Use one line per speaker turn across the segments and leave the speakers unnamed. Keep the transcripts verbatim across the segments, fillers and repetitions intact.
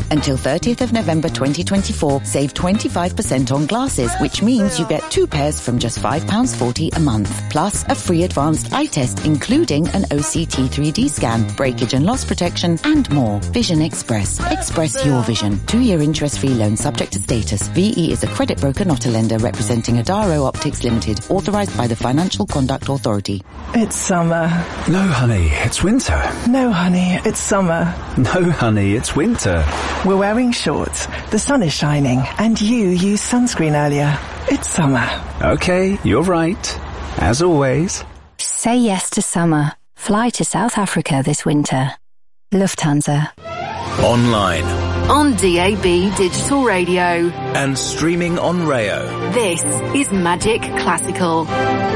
Until thirtieth of November twenty twenty-four, save twenty-five percent on glasses, which means you get two pairs from just five pounds forty a month. Plus, a free advanced eye test, including an O C T three D scan, breakage and loss protection, and more. Vision Express. Express your vision. Two-year interest-free loan subject to status. V E is a credit broker, not a lender, representing Adaro Optics Limited, authorised by the Financial Conduct Authority.
It's summer.
No, honey, it's winter.
No, honey, it's summer.
No, honey, it's winter.
We're wearing shorts, the sun is shining, and you used sunscreen earlier. It's summer.
Okay, you're right. As always.
Say yes to summer. Fly to South Africa this winter. Lufthansa.
Online.
On D A B Digital Radio.
And streaming on Rayo.
This is Magic Classical.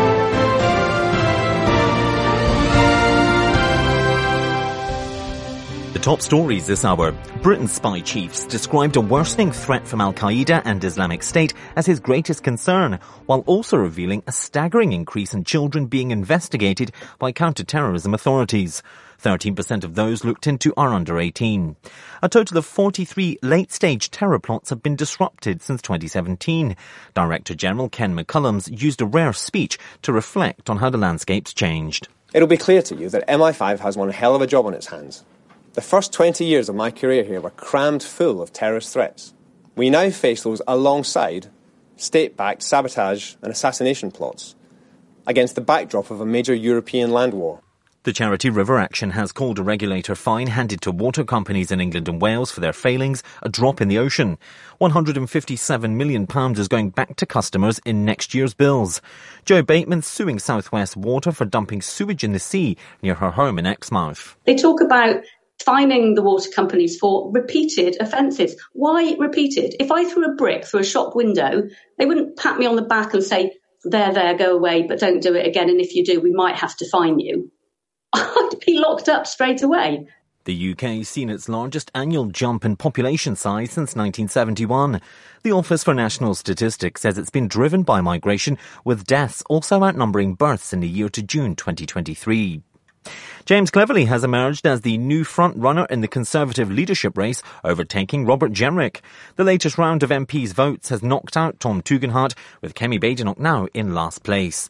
The top stories this hour. Britain's spy chiefs described a worsening threat from Al-Qaeda and Islamic State as his greatest concern, while also revealing a staggering increase in children being investigated by counter-terrorism authorities. thirteen percent of those looked into are under eighteen. A total of forty-three late-stage terror plots have been disrupted since twenty seventeen. Director General Ken McCullums used a rare speech to reflect on how the landscape's changed.
It'll be clear to you that M I five has one hell of a job on its hands. The first twenty years of my career here were crammed full of terrorist threats. We now face those alongside state-backed sabotage and assassination plots against the backdrop of a major European land war.
The charity River Action has called a regulator fine handed to water companies in England and Wales for their failings a drop in the ocean. one hundred fifty-seven million pounds is going back to customers in next year's bills. Joe Bateman's suing South West Water for dumping sewage in the sea near her home in Exmouth.
They talk about fining the water companies for repeated offences. Why repeated? If I threw a brick through a shop window, they wouldn't pat me on the back and say, there, there, go away, but don't do it again. And if you do, we might have to fine you. I'd be locked up straight away.
The U K's seen its largest annual jump in population size since nineteen seventy-one. The Office for National Statistics says it's been driven by migration, with deaths also outnumbering births in the year to June twenty twenty-three. James Cleverly has emerged as the new front-runner in the Conservative leadership race, overtaking Robert Jenrick. The latest round of M P's votes has knocked out Tom Tugendhat, with Kemi Badenoch now in last place.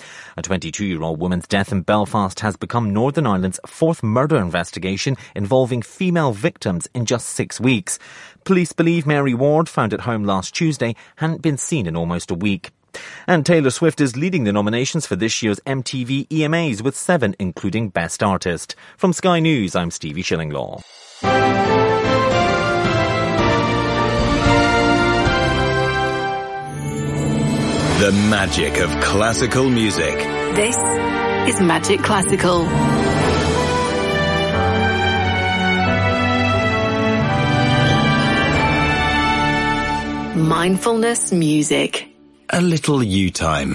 A twenty-two-year-old woman's death in Belfast has become Northern Ireland's fourth murder investigation involving female victims in just six weeks. Police believe Mary Ward, found at home last Tuesday, hadn't been seen in almost a week. And Taylor Swift is leading the nominations for this year's M T V E M As with seven, including Best Artist. From Sky News, I'm Stevie Shillinglaw.
The magic of classical music.
This is Magic Classical. Mindfulness music.
A little you time.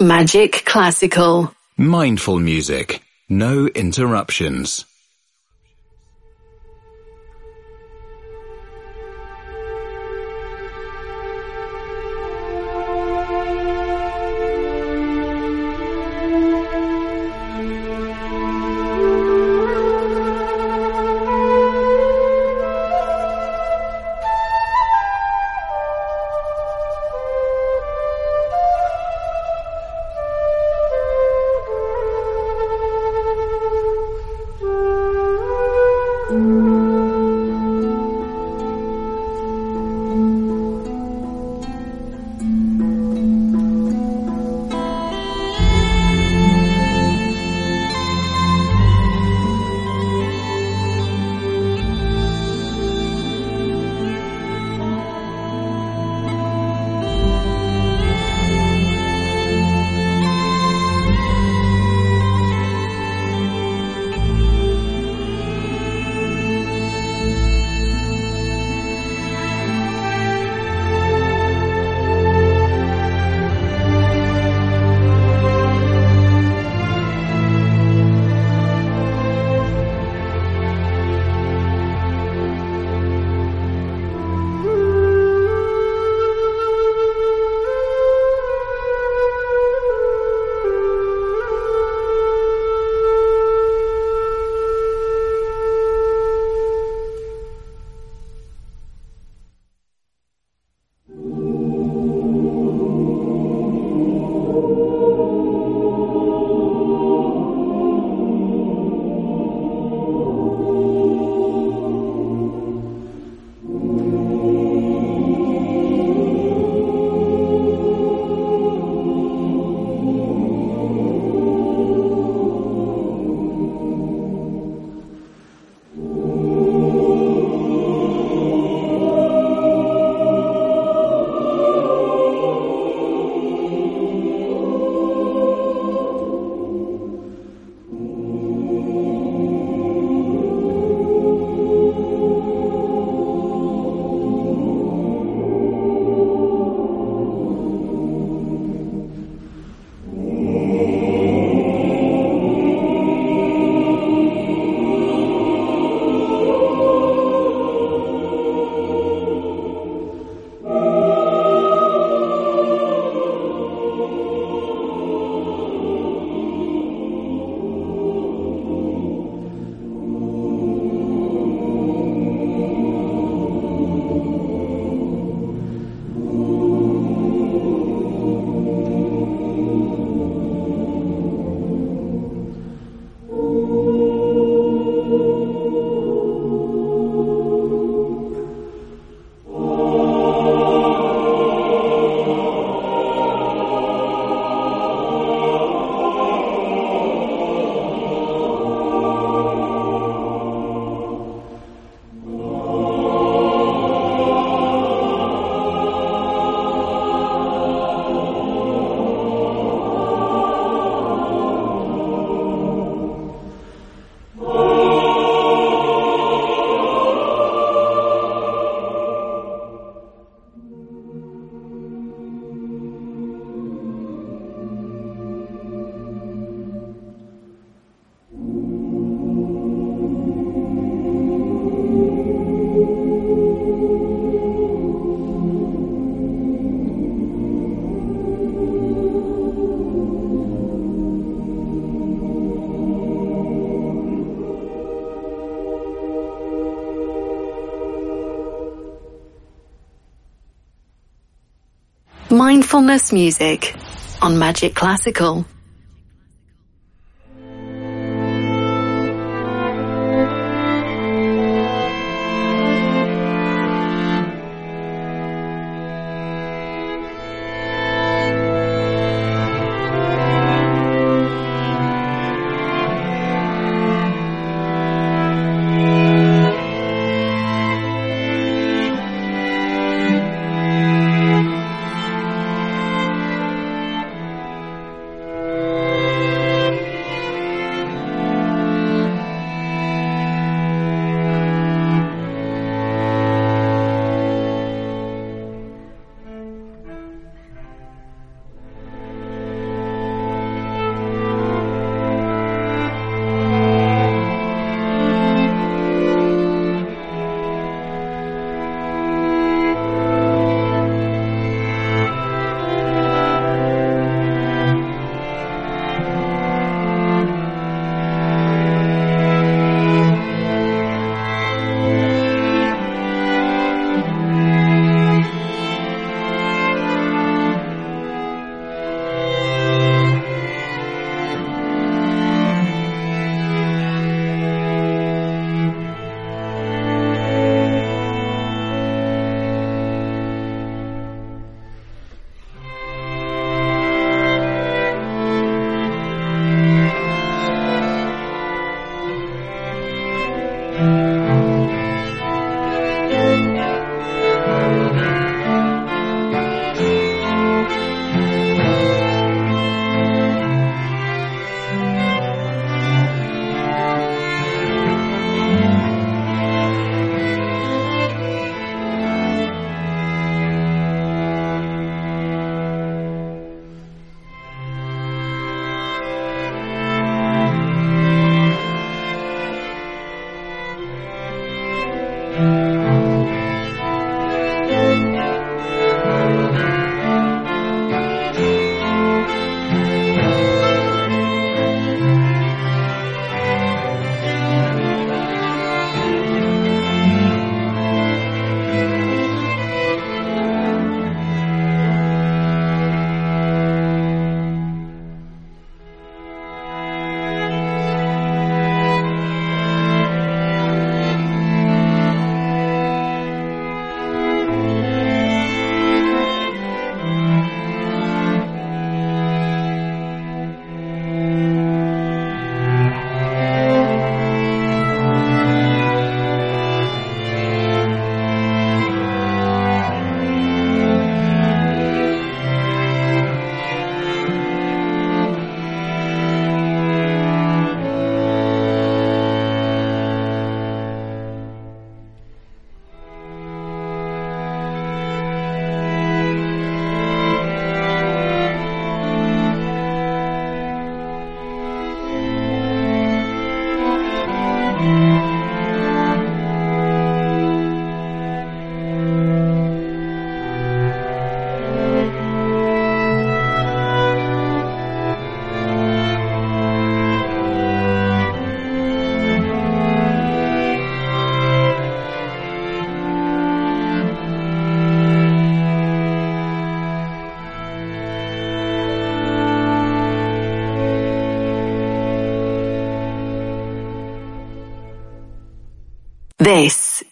Magic Classical.
Mindful music. No interruptions.
Mindfulness music on Magic Classical.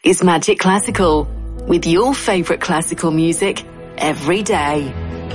is Magic Classical, with your favourite classical music every day.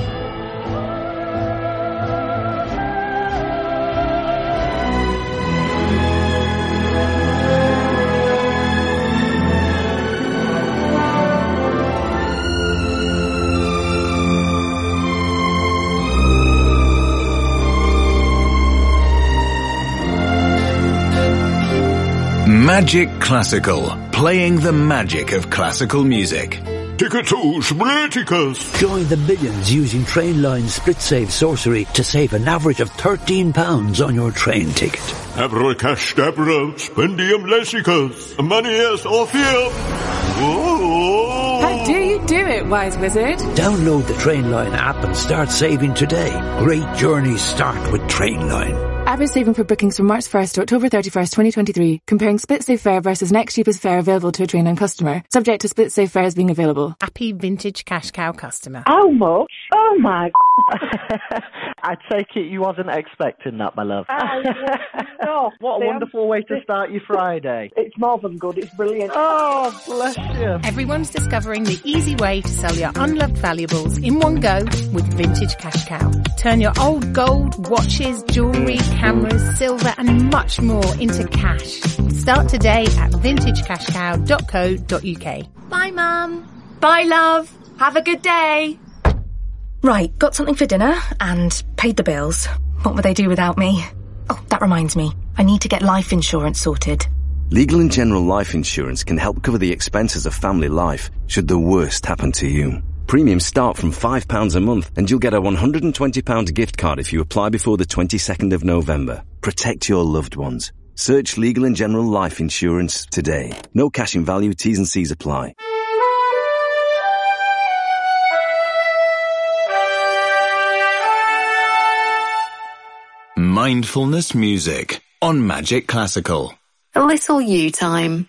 Magic Classical, playing the magic of classical music.
Ticketus Politicus.
Join the millions using Trainline Split Save Sorcery to save an average of thirteen pounds on your train ticket.
Abracadabra, Spendium Lessicus, Manias Orpheum. Whoa.
How do you do it, Wise Wizard?
Download the Trainline app and start saving today. Great journeys start with Trainline.
Average saving for bookings from March first to October thirty-first, twenty twenty-three. Comparing Split Save fare versus next cheapest fare available to a Trainline customer. Subject to Split Save fares being available.
Happy vintage cash cow customer.
How much? Oh my
I take it you wasn't expecting that, my love.
Oh, no.
What a
See,
wonderful
I'm...
way to start your Friday.
It's more than good, it's brilliant.
Oh, bless you.
Everyone's discovering the easy way to sell your unloved valuables in one go with Vintage Cash Cow. Turn your old gold, watches, jewellery, cameras, silver and much more into cash. Start today at vintage cash cow dot co dot uk.
Bye, Mum. Bye, love. Have a good day.
Right, got something for dinner and paid the bills. What would they do without me? Oh, that reminds me. I need to get life insurance sorted.
Legal and General Life Insurance can help cover the expenses of family life should the worst happen to you. Premiums start from five pounds a month and you'll get a one hundred twenty pounds gift card if you apply before the twenty-second of November. Protect your loved ones. Search Legal and General Life Insurance today. No cash in value, T's and C's apply.
Mindfulness music on Magic Classical.
A little you time.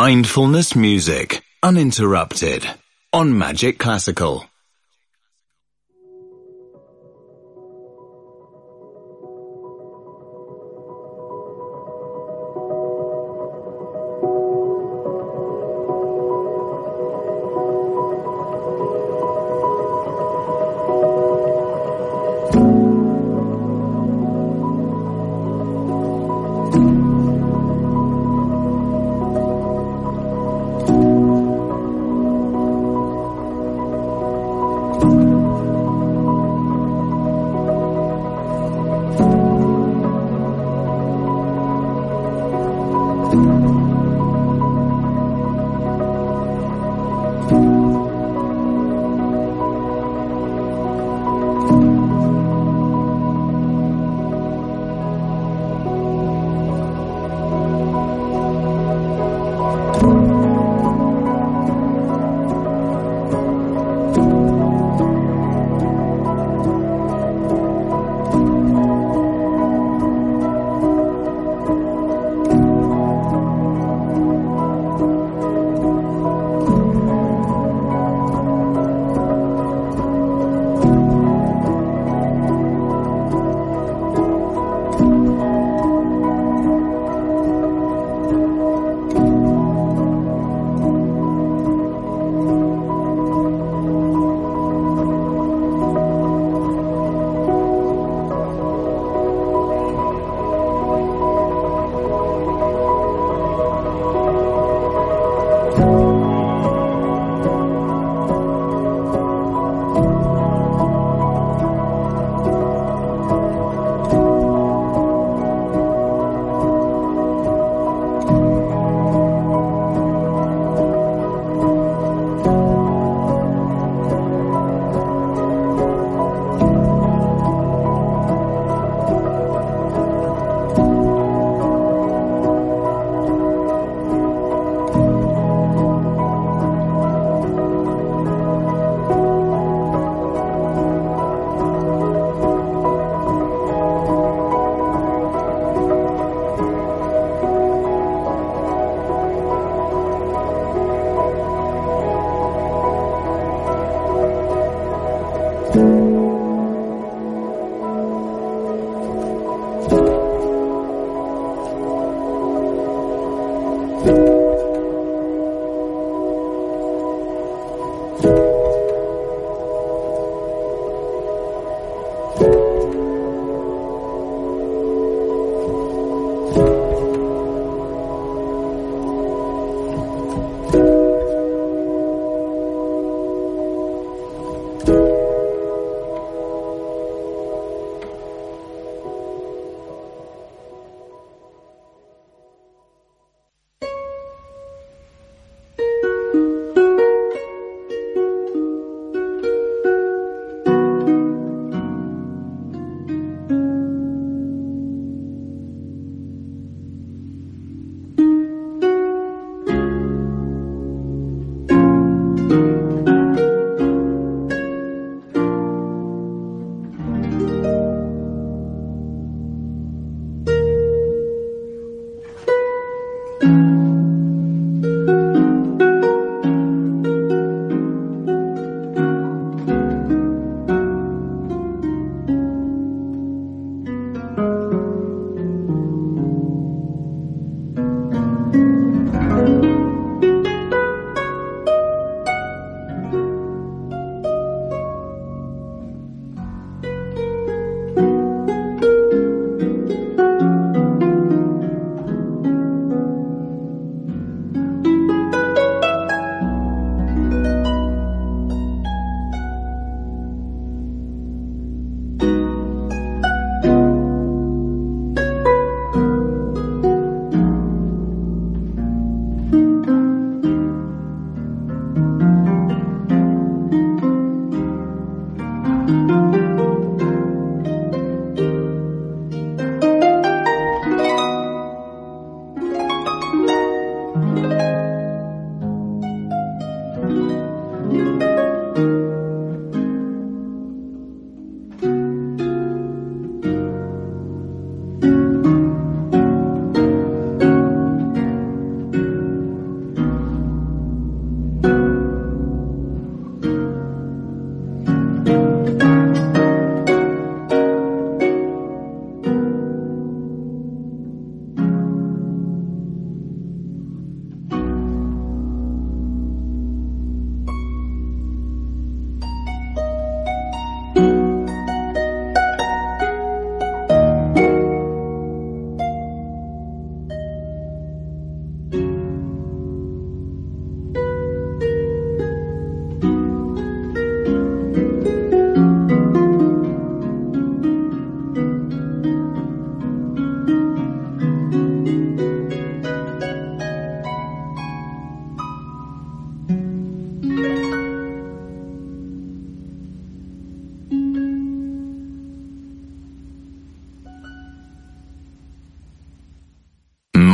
Mindfulness music, uninterrupted, on Magic Classical.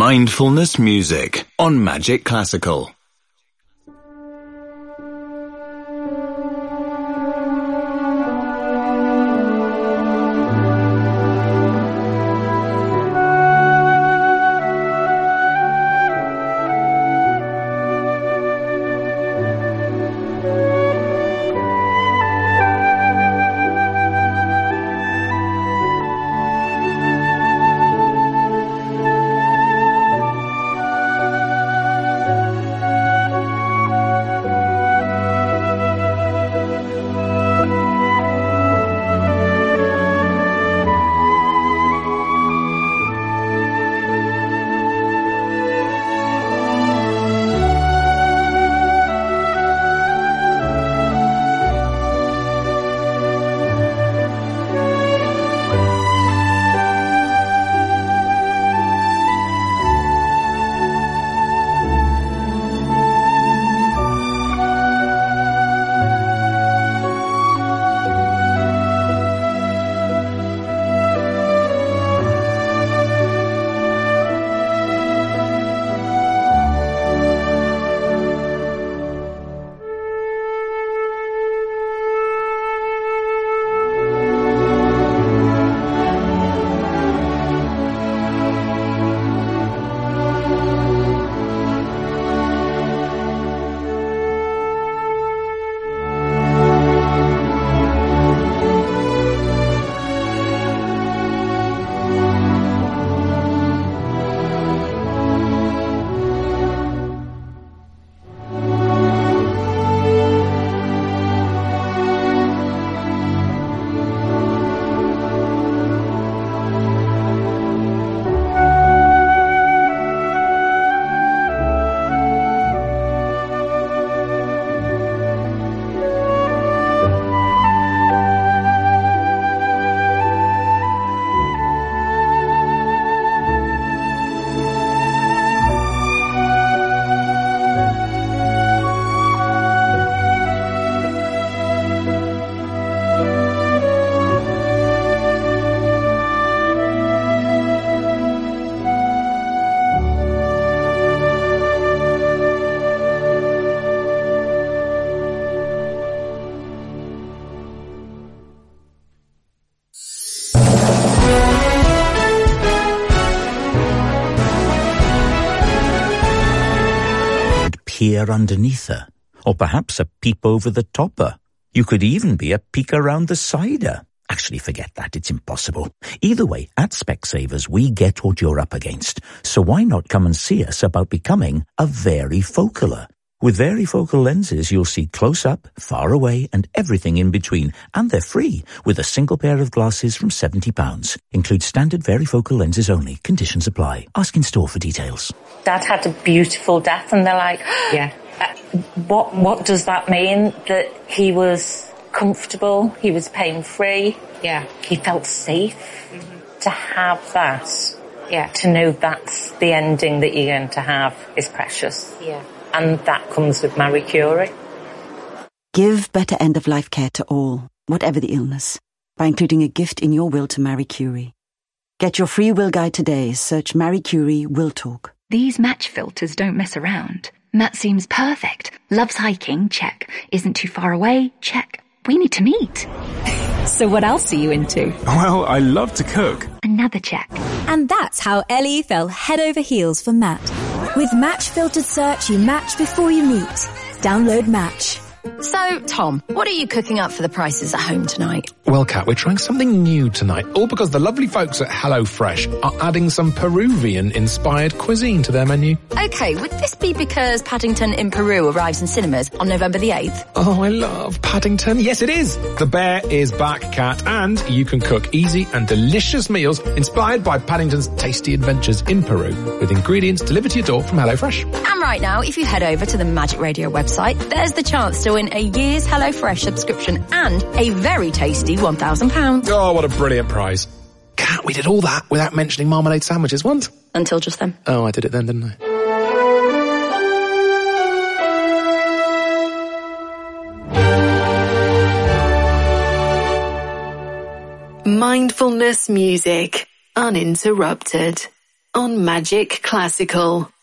Mindfulness Music on Magic Classical.
Peer underneath her, or perhaps a peep over the topper. You could even be a peek around the cider. Actually, forget that, it's impossible. Either way, at Specsavers, we get what you're up against. So why not come and see us about becoming a varifocaler? With varifocal lenses, you'll see close up, far away, and everything in between. And they're free, with a single pair of glasses from seventy pounds. Include standard varifocal lenses only. Conditions apply. Ask in store for details.
Dad had a beautiful death, and they're like, yeah. Uh, what, what does that mean? That he was comfortable, he was pain-free. Yeah. He felt safe. Mm-hmm. To have that, yeah. To know that's the ending that you're going to have is precious. Yeah. And that comes with Marie Curie.
Give better end-of-life care to all, whatever the illness, by including a gift in your will to Marie Curie. Get your free will guide today. Search Marie Curie Will Talk.
These match filters don't mess around. Matt seems perfect. Loves hiking, check. Isn't too far away, check. We need to meet.
So what else are you into?
Well, I love to cook.
Another check.
And that's how Ellie fell head over heels for Matt. With Match Filtered Search, you match before you meet. Download Match.
So, Tom, what are you cooking up for the prices at home tonight?
Well, Kat, we're trying something new tonight, all because the lovely folks at HelloFresh are adding some Peruvian-inspired cuisine to their menu.
Okay, would this be because Paddington in Peru arrives in cinemas on November the eighth?
Oh, I love Paddington. Yes, it is. The bear is back, Kat, and you can cook easy and delicious meals inspired by Paddington's tasty adventures in Peru with ingredients delivered to your door from HelloFresh.
And right now, if you head over to the Magic Radio website, there's the chance to win a year's HelloFresh subscription and a very tasty one thousand pounds.
Oh, what a brilliant prize. Kat, we did all that without mentioning marmalade sandwiches once.
Until just then.
Oh, I did it then, didn't I?
Mindfulness music, uninterrupted. on Magic Classical.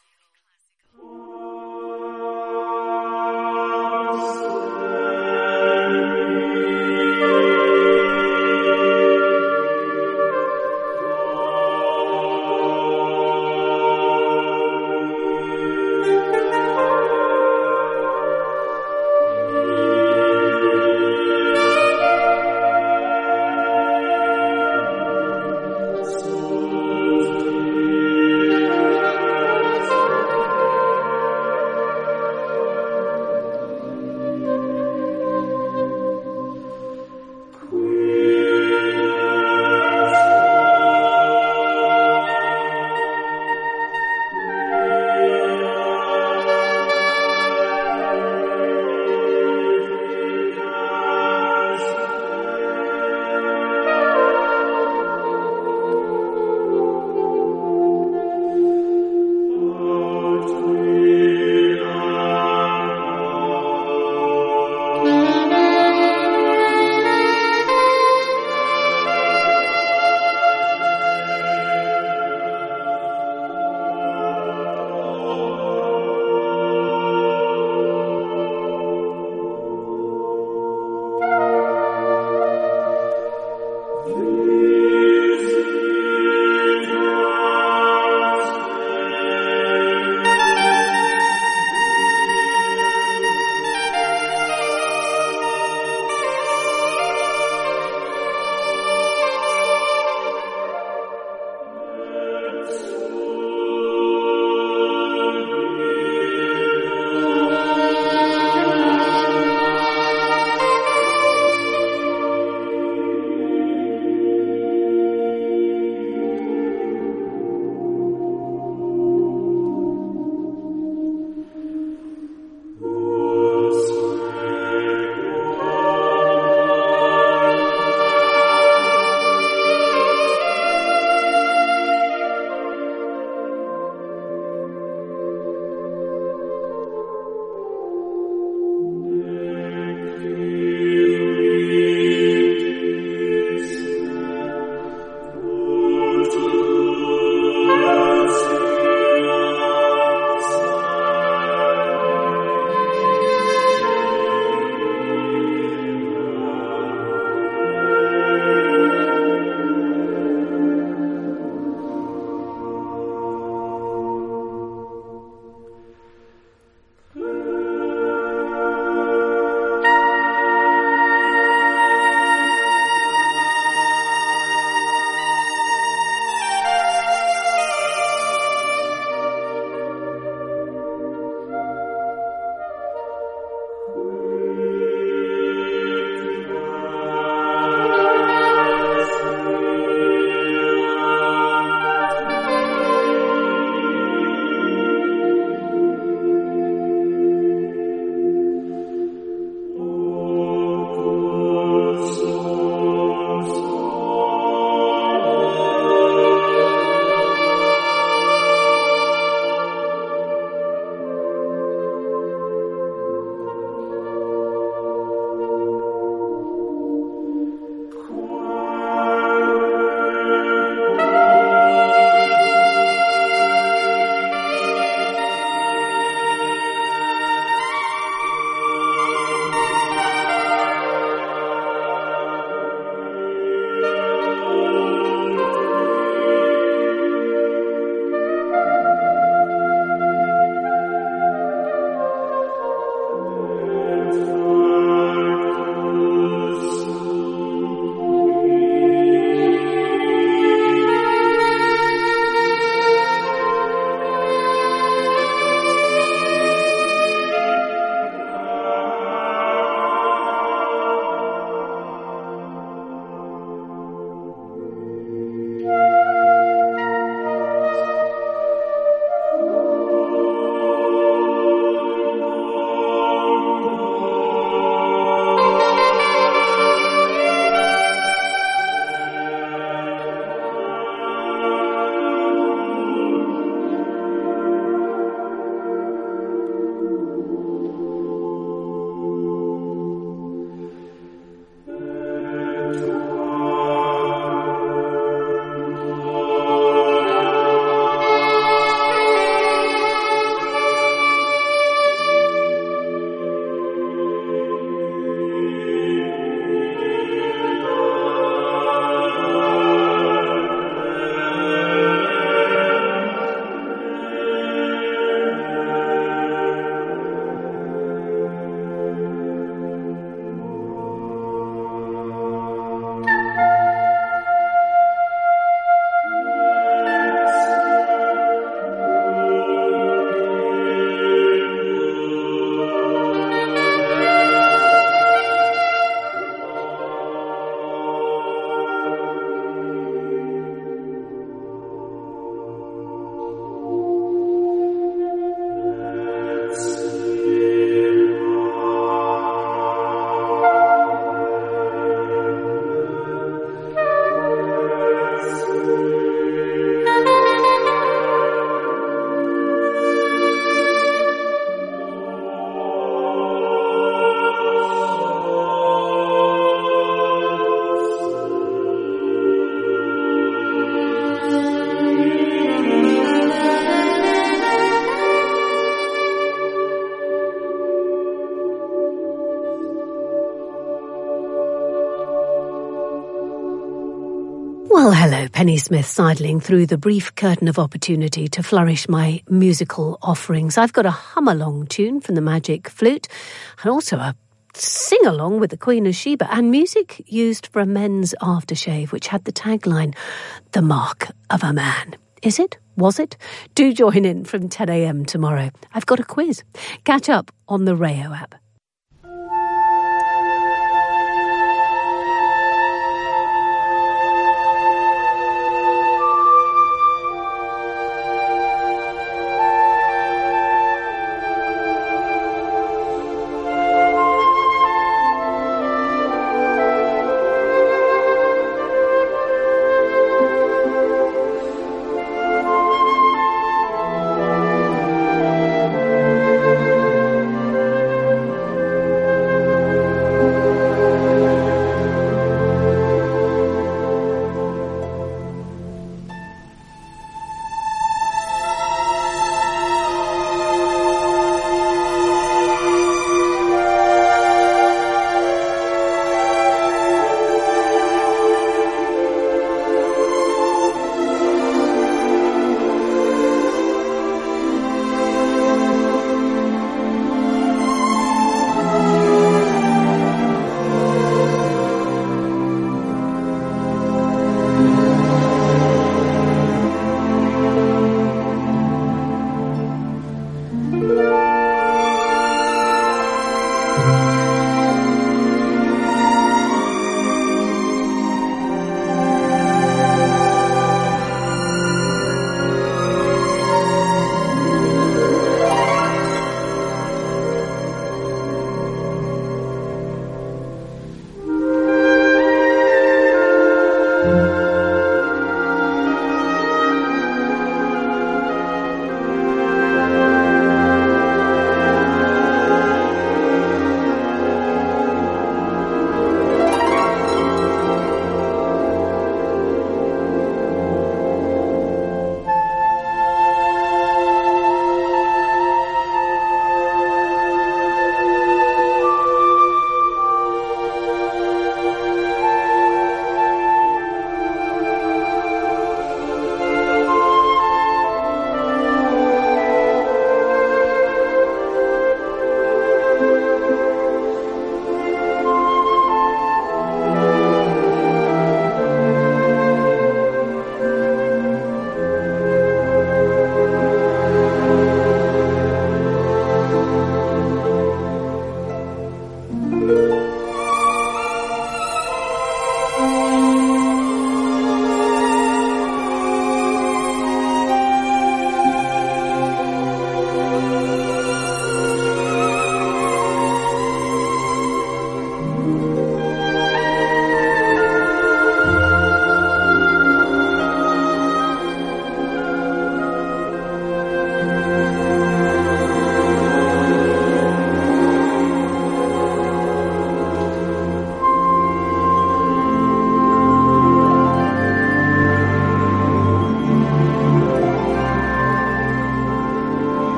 Well, hello, Penny Smith sidling through the brief curtain of opportunity to flourish my musical offerings. I've got a hum-along tune from the Magic Flute and also a sing-along with the Queen of Sheba and music used for a men's aftershave which had the tagline, "The Mark of a Man." Is it? Was it? Do join in from ten a.m. tomorrow. I've got a quiz. Catch up on the Rayo app.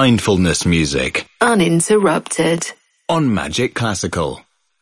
mindfulness music.
Uninterrupted.
On Magic Classical.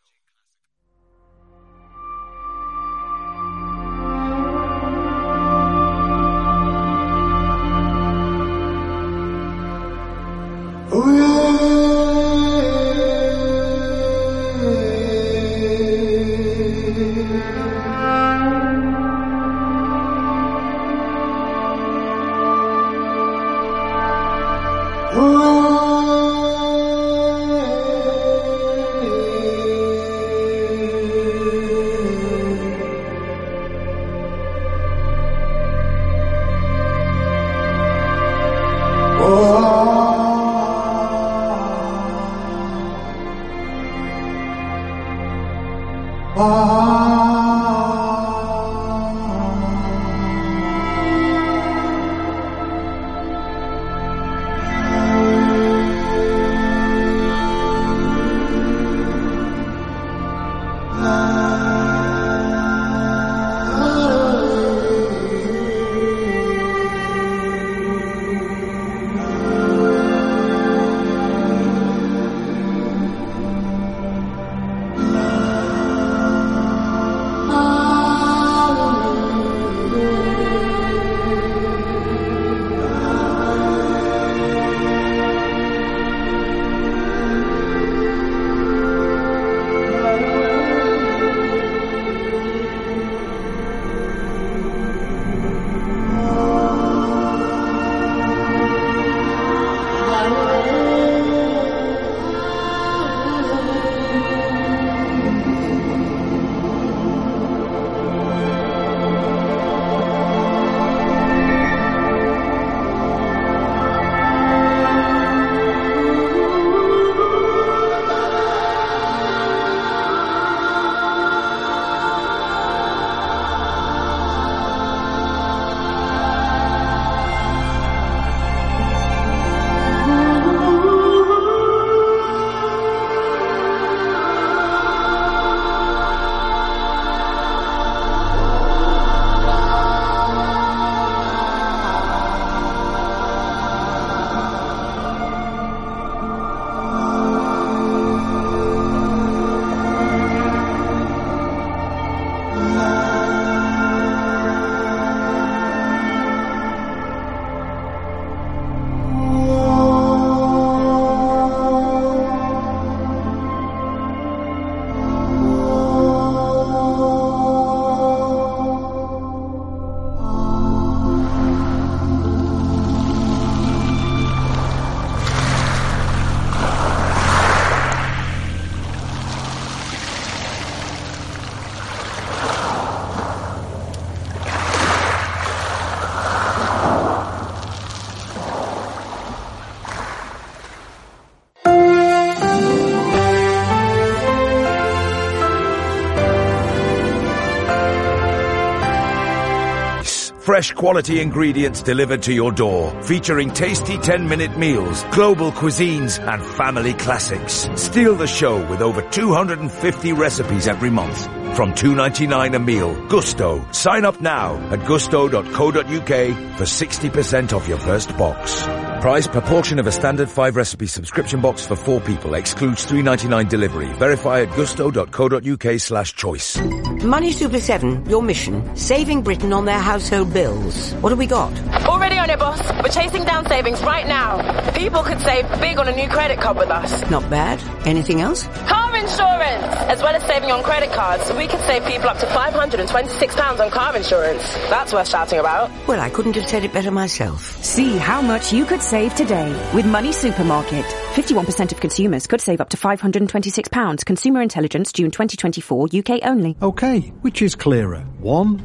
Fresh quality ingredients delivered to your door, featuring tasty ten-minute meals, global cuisines, and family classics. Steal the show with over two hundred fifty recipes every month. From two ninety-nine a meal, Gusto. Sign up now at gusto dot co dot uk for sixty percent off your first box. Price per portion of a standard five recipe subscription box for four people. Excludes three ninety-nine delivery. Verify at gusto dot co dot uk slash choice.
Money Super seven, your mission, saving Britain on their household bills. What have we got?
Already on it, boss. We're chasing down savings right now. People could save big on a new credit card with us.
Not bad. Anything else?
Car insurance! As well as saving on credit cards, we could save people up to five hundred twenty-six pounds on car insurance. That's worth shouting about.
Well, I couldn't have said it better myself.
See how much you could save today with Money Supermarket. fifty-one percent of consumers could save up to five hundred twenty-six pounds. Consumer Intelligence, June twenty twenty-four, U K only.
Okay, which is clearer? One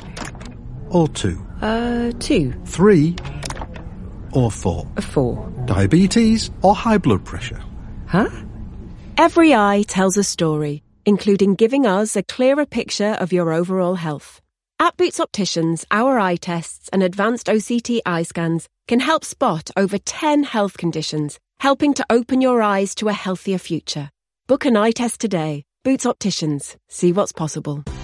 or two?
Uh, two.
Three or four?
Four.
Diabetes or high blood pressure?
Huh?
Every eye tells a story, including giving us a clearer picture of your overall health. At Boots Opticians, our eye tests and advanced O C T eye scans can help spot over ten health conditions, helping to open your eyes to a healthier future. Book an eye test today. Boots Opticians. See what's possible.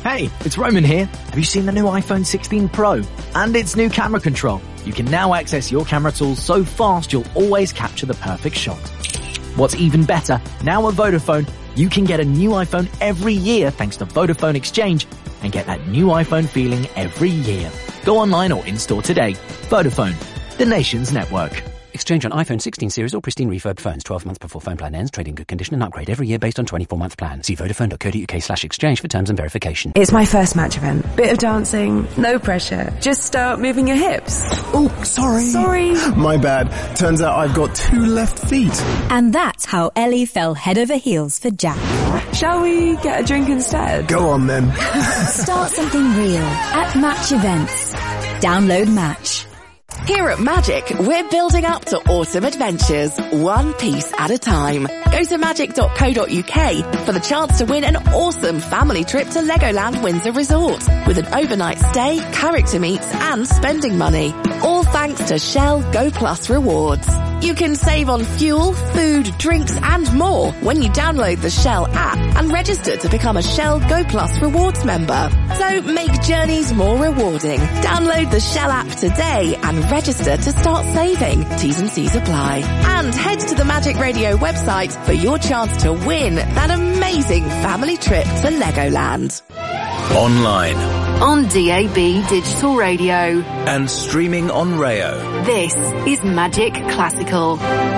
Hey, it's Roman here. Have you seen the new iPhone sixteen Pro? And its new camera control. You can now access your camera tools so fast you'll always capture the perfect shot. What's even better, now at Vodafone, you can get a new iPhone every year thanks to Vodafone Exchange and get that new iPhone feeling every year. Go online or in-store today. Vodafone, the nation's network.
Exchange on iPhone sixteen series or pristine refurbed phones. twelve months before phone plan ends. Trade in good condition and upgrade every year based on twenty-four month plan. See vodafone.co.uk slash exchange for terms and verification.
It's my first match event. Bit of dancing, no pressure. Just start moving your hips.
Oh, sorry.
Sorry.
My bad. Turns out I've got two left feet.
And that's how Ellie fell head over heels for Jack.
Shall we get a drink instead?
Go on then.
Start something real at Match events. Download Match.
Here at Magic, we're building up to autumn adventures, one piece at a time. Go to magic dot co dot uk for the chance to win an awesome family trip to Legoland Windsor Resort with an overnight stay, character meets and spending money. All thanks to Shell Go Plus Rewards. You can save on fuel, food, drinks and more when you download the Shell app and register to become a Shell Go Plus Rewards member. So make journeys more rewarding. Download the Shell app today and register to start saving. T's and C's apply. And head to the Magic Radio website for your chance to win that amazing family trip to Legoland.
Online.
On D A B Digital Radio.
And streaming on Rayo.
This is Magic Classical.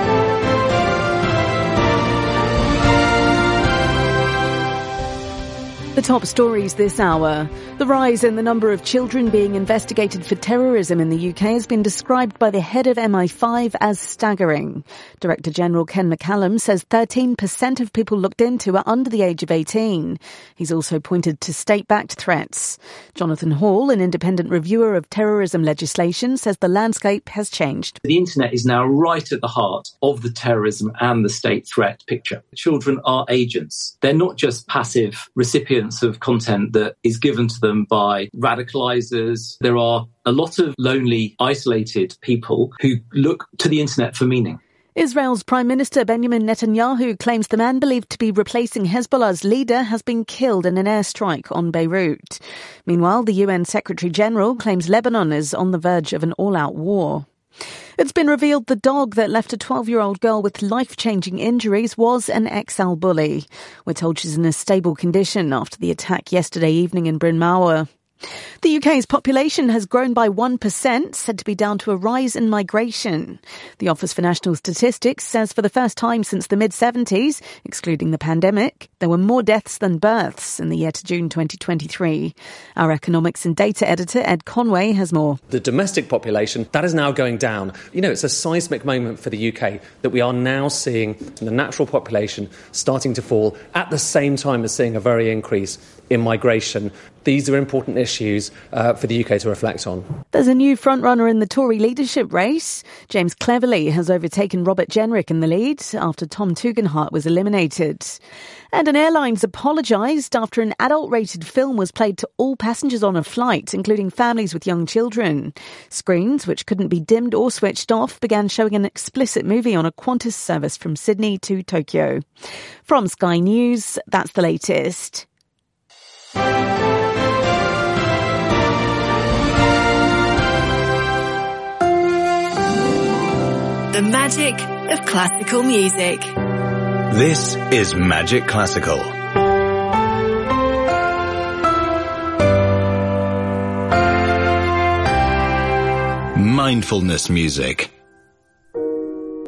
The top stories this hour. The rise in the number of children being investigated for terrorism in the U K has been described by the head of M I five as staggering. Director General Ken McCallum says thirteen percent of people looked into are under the age of eighteen. He's also pointed to state-backed threats. Jonathan Hall, an independent reviewer of terrorism legislation, says the landscape has changed.
The internet is now right at the heart of the terrorism and the state threat picture. Children are agents. They're not just passive recipients of content that is given to them by radicalizers. There are a lot of lonely, isolated people who look to the internet for meaning.
Israel's Prime Minister Benjamin Netanyahu claims the man believed to be replacing Hezbollah's leader has been killed in an airstrike on Beirut. Meanwhile, the U N Secretary-General claims Lebanon is on the verge of an all-out war. It's been revealed the dog that left a twelve-year-old girl with life-changing injuries was an X L bully. We're told she's in a stable condition after the attack yesterday evening in Bryn Mawr. The U K's population has grown by one percent, said to be down to a rise in migration. The Office for National Statistics says for the first time since the mid-seventies, excluding the pandemic, there were more deaths than births in the year to June twenty twenty-three. Our economics and data editor, Ed Conway, has more.
The domestic population, that is now going down. You know, it's a seismic moment for the U K that we are now seeing the natural population starting to fall at the same time as seeing a very increase in migration. These are important issues uh, for the U K to reflect on.
There's a new frontrunner in the Tory leadership race. James Cleverly has overtaken Robert Jenrick in the lead after Tom Tugendhat was eliminated. And an airline's apologised after an adult-rated film was played to all passengers on a flight, including families with young children. Screens, which couldn't be dimmed or switched off, began showing an explicit movie on a Qantas service from Sydney to Tokyo. From Sky News, that's the latest.
The magic of classical music.
This is Magic Classical. Mindfulness music.